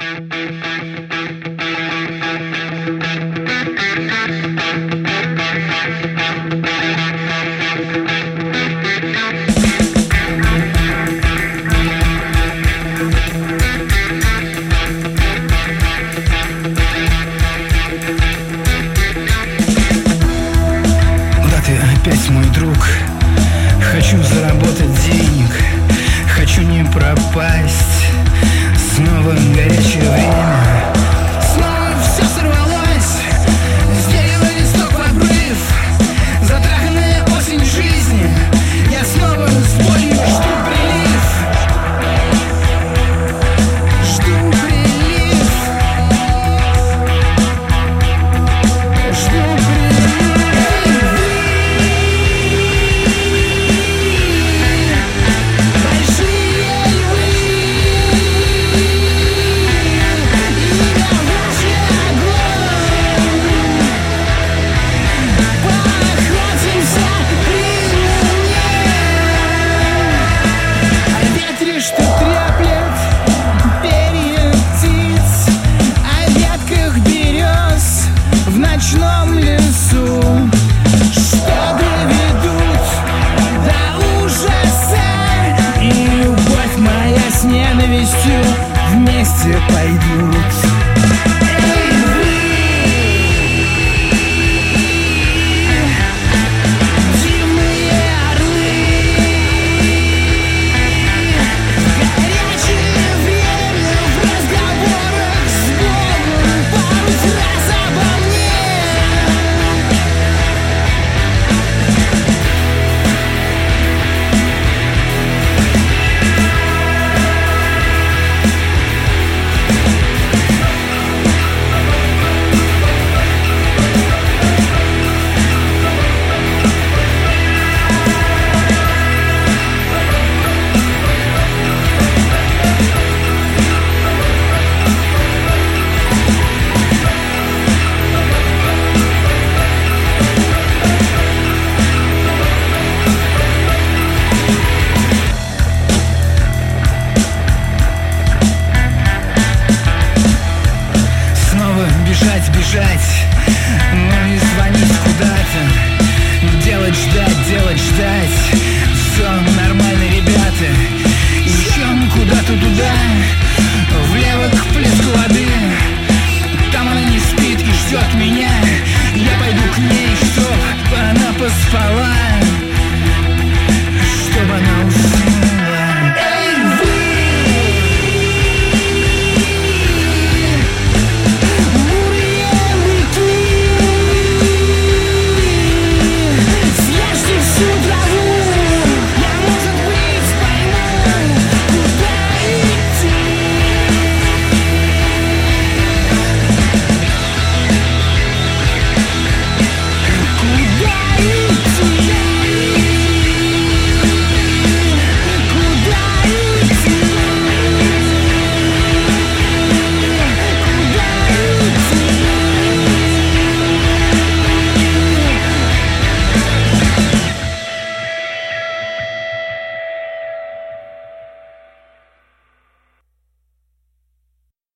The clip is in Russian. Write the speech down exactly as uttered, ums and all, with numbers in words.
Опять мой друг, хочу заработать денег, хочу не пропасть. Снова горячее время, снова все сорвалось. С дерева листок в обрыв, затраханная осень жизни. Я снова с болью жду прилив, жду прилив, жду прилив. Что треплет перья птиц о ветках берез в ночном лесу, что доведут до ужаса, и любовь моя с ненавистью вместе пойдут. Бежать, бежать, но не звонить куда-то, делать, ждать, делать, ждать. Все нормально, ребята, идем куда-то туда,